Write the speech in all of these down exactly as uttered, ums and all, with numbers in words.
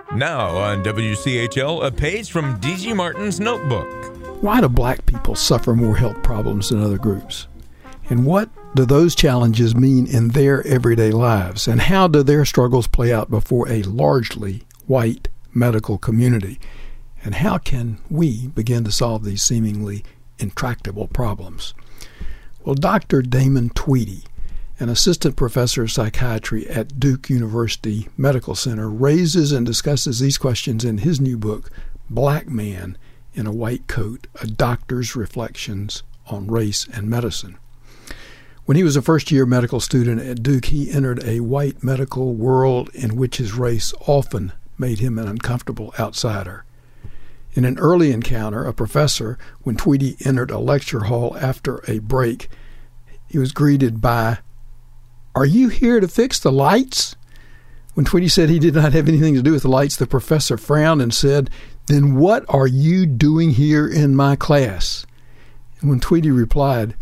Now on W C H L, a page from D G Martin's notebook. Why do black people suffer more health problems than other groups? And what do those challenges mean in their everyday lives? And how do their struggles play out before a largely white medical community? And how can we begin to solve these seemingly intractable problems? Well, Doctor Damon Tweedy, an assistant professor of psychiatry at Duke University Medical Center, raises and discusses these questions in his new book, Black Man in a White Coat, A Doctor's Reflections on Race and Medicine. When he was a first-year medical student at Duke, he entered a white medical world in which his race often made him an uncomfortable outsider. In an early encounter, a professor, when Tweedy entered a lecture hall after a break, he was greeted by, "Are you here to fix the lights?" When Tweedy said he did not have anything to do with the lights, the professor frowned and said, "Then what are you doing here in my class?" And when Tweedy replied,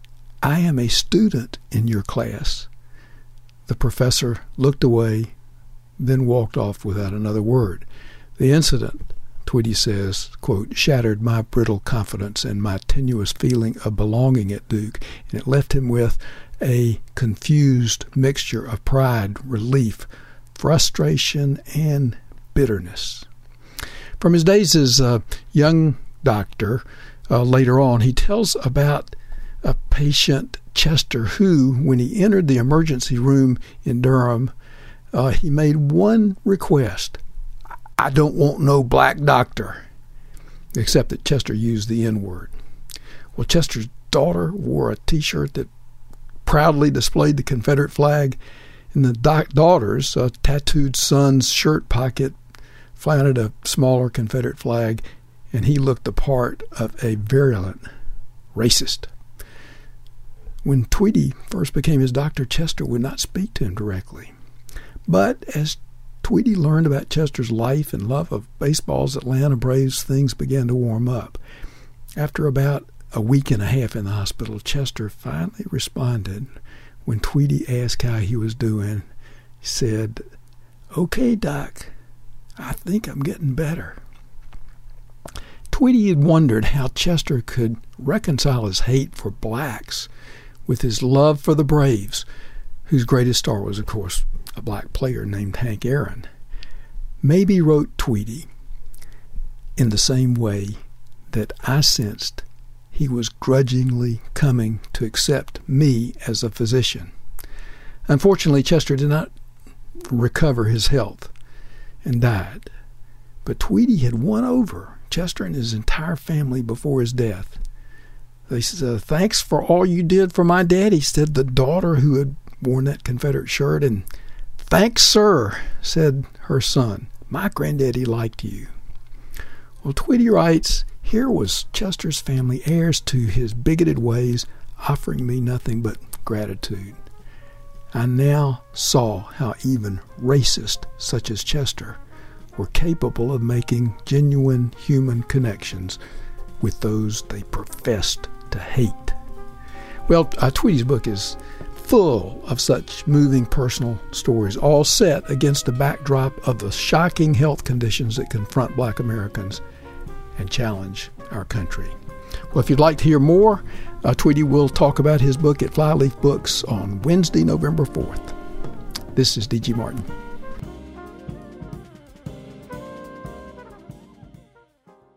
"I am a student in your class," the professor looked away, then walked off without another word. The incident, Tweedy says, quote, "shattered my brittle confidence and my tenuous feeling of belonging at Duke, and it left him with a confused mixture of pride, relief, frustration, and bitterness." From his days as a young doctor, uh, later on, he tells about a patient, Chester, who, when he entered the emergency room in Durham, uh, he made one request: "I don't want no black doctor," except that Chester used the N-word. Well, Chester's daughter wore a T-shirt that proudly displayed the Confederate flag, and the doc- daughter's uh, tattooed son's shirt pocket flaunted a smaller Confederate flag, and he looked the part of a virulent racist. When Tweedy first became his doctor, Chester would not speak to him directly. But as Tweedy learned about Chester's life and love of baseball's Atlanta Braves, things began to warm up. After about a week and a half in the hospital, Chester finally responded when Tweedy asked how he was doing. He said, "Okay, Doc, I think I'm getting better." Tweedy had wondered how Chester could reconcile his hate for blacks with his love for the Braves, whose greatest star was, of course, a black player named Hank Aaron. Maybe, wrote Tweedy, in the same way that I sensed he was grudgingly coming to accept me as a physician. Unfortunately, Chester did not recover his health and died. But Tweedy had won over Chester and his entire family before his death. They said, "Thanks for all you did for my daddy," said the daughter who had worn that Confederate shirt. And "Thanks, sir," said her son. "My granddaddy liked you." Well, Tweedy writes, "Here was Chester's family, heirs to his bigoted ways, offering me nothing but gratitude. I now saw how even racists such as Chester were capable of making genuine human connections with those they professed to hate." Well, uh, Tweedy's book is full of such moving personal stories, all set against the backdrop of the shocking health conditions that confront black Americans and challenge our country. Well, if you'd like to hear more, uh, Tweedy will talk about his book at Flyleaf Books on Wednesday, November fourth. This is D G Martin.